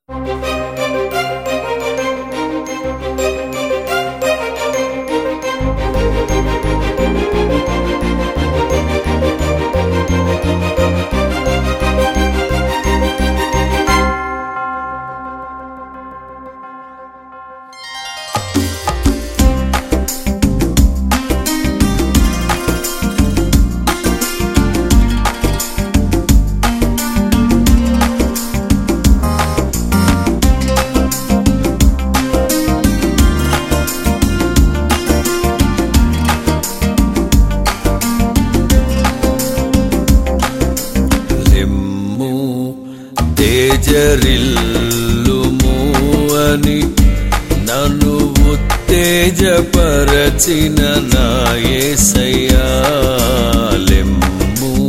తేజరిల్లుము అని నన్ను ఉత్తేజపరచిన నా యేసయ్యా, లెమ్ము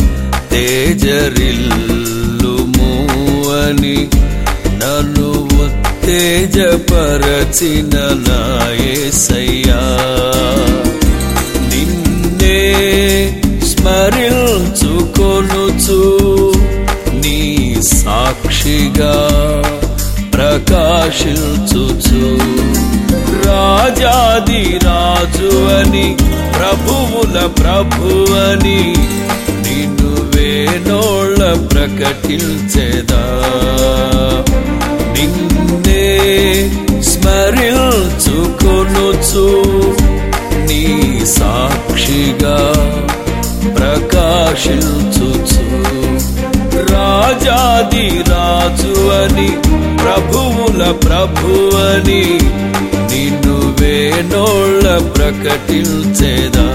తేజరిల్లుము అని నన్ను ఉత్తేజపరచిన నా యేసయ్యా, నిన్నే స్మరించుకొనుచు నీ సాక్షిగా ప్రకాశించుచు, రాజాది రాజు అని ప్రభువుల ప్రభువని నిన్ను వేనోళ్ళ ప్రకటించెదా, నిన్నే స్మరించుకొనుచు నీ సాక్షిగా ప్రకాశించుచు, రాజాది రాజు అని ప్రభువుల ప్రభువని నిన్ను వేనోళ్ళ ప్రకటించెదా.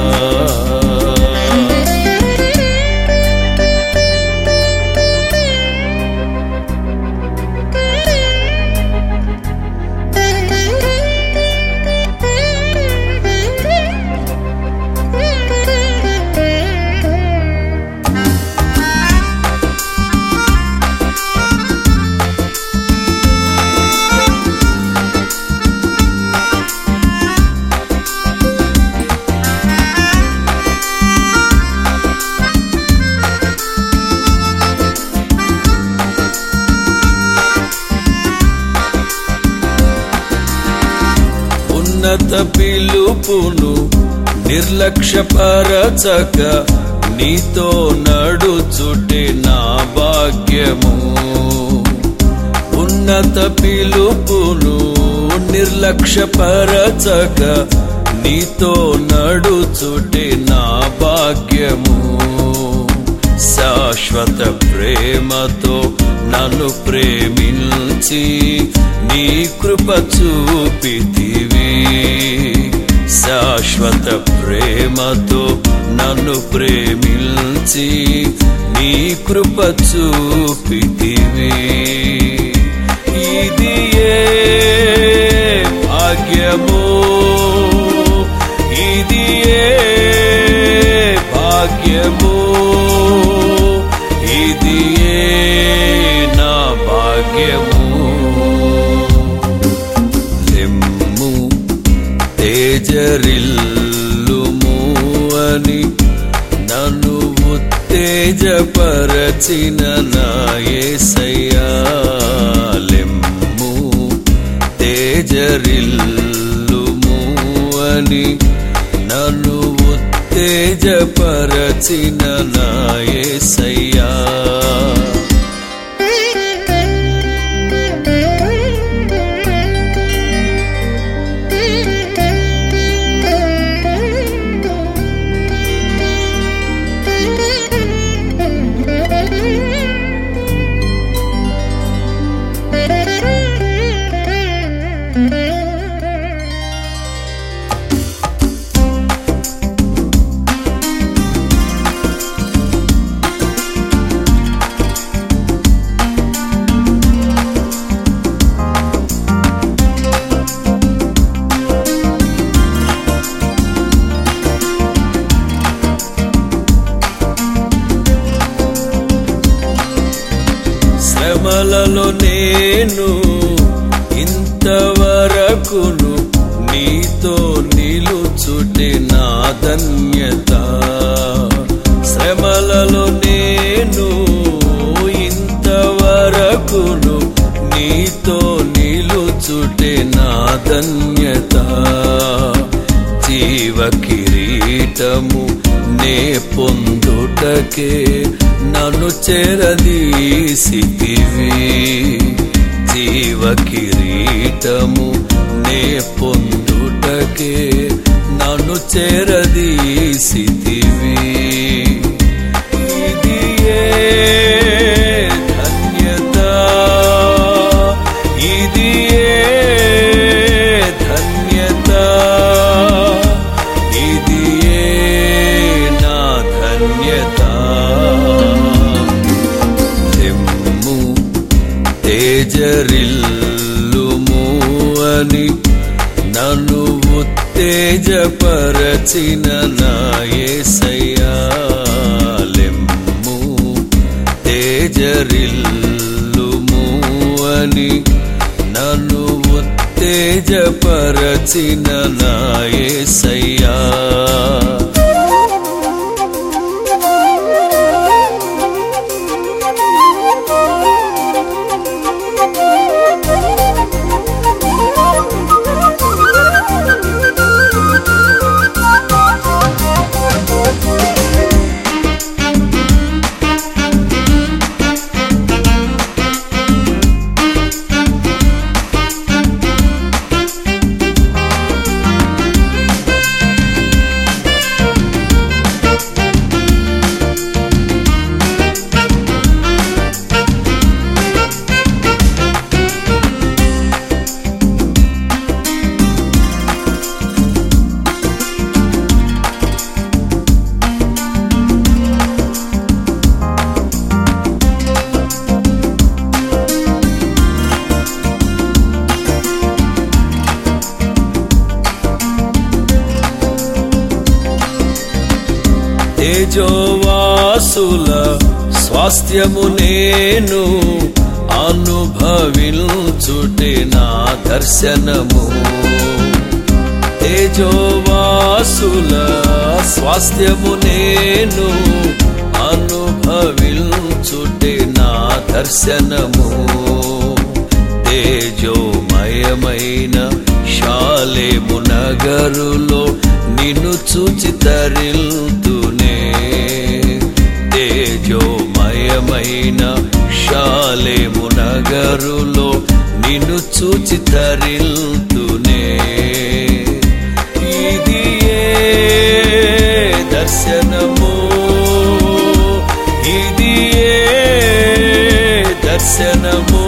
ఉన్నత పిలుపును నిర్లక్ష్యపరచక నీతో నడుచుటే నా భాగ్యము, ఉన్నత పిలుపును నిర్లక్ష్యపరచక నీతో నడుచుటే నా భాగ్యము, శాశ్వత ప్రేమతో నన్ను ప్రేమించి నీ కృప చూపితివి, శాశ్వత ప్రేమతో నన్ను ప్రేమించి నీ కృప చూపితివి, ఇది ఏ భాగ్యమో, ఇది ఏ భాగ్యమో, ఇది ఏ నా భాగ్యము, లెమ్ము తేజరిల్లుము అని నన్ను ఉత్తేజపరచిన నా యేసయ్యా, లెమ్ము తేజరిల్లుము అని నన్ను ఉత్తేజపరచిన నా యేసయ్యా. శ్రమలలో నేను ఇంతవరకును నీతో నిలుచుటే నా ధన్యత, శ్రమలలో నేను ఇంతవరకును నీ నీతో నిలుచుటే నా ధన్యత. జీవ కిరీటము నే పొందుటకే నన్ను చేరదీసితివి. జీవ కిరీటము నే పొందుటకే నన్ను చేరదీసితివి. ఇది ఏ ధన్యత, ఇది ఏ ధన్యత, ఇది ఏ నా ధన్యత. తెమ్ము తేజరిల్లుము అని నన్ను ఉత్తేజపరచిన నా యేసయ్యా. లెమ్ము తేజరిల్లుము అని నన్ను ఉత్తేజపరచిన నా యేసయ్యా. తేజోవాసుల స్వాస్థ్యము నేను అనుభవించుటే నా దర్శనము. తేజోవాసుల స్వాస్థ్యము నేను అనుభవించుటే నా దర్శనము. తేజోమయమైన షాలేము నగరులో నిన్ను చూచి తరిల్తునే. తేజోమయమైన షాలేము నగరులో నిన్ను చూచి తరిల్తునే. ఇది ఏ దర్శనము, ఇది ఏ దర్శనము,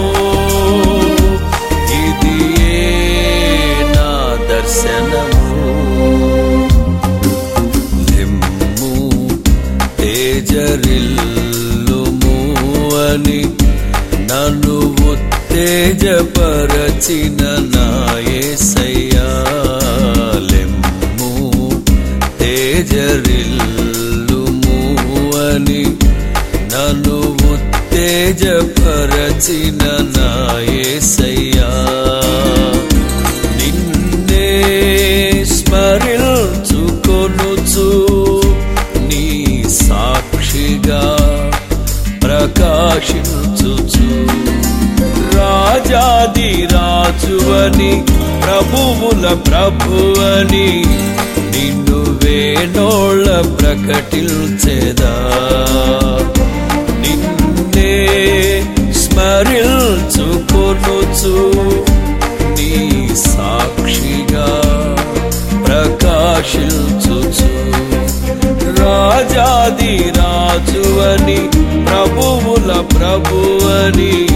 ఇది ఏ నా దర్శనము. లెమ్ము తేజరిల్లుము అని నన్ను ఉత్తేజపరచిన నా యేసయ్యా. లెమ్ము తేజరిల్లుము అని నన్ను ఉత్తేజపరచిన నా యేసయ్యా. నిన్నే స్మరించుకొనుచు నీ సాక్షిగా ప్రకాశించుచు. రాజాది రాజువని ప్రభువుల ప్రభువని నిన్ను వేణోళ్ళ ప్రకటించెదా. నిన్నే స్మరించుకొనుచు నీ సాక్షిగా ప్రకాశించుచు. రాజాది రాజువని ప్రభువుల ప్రభువని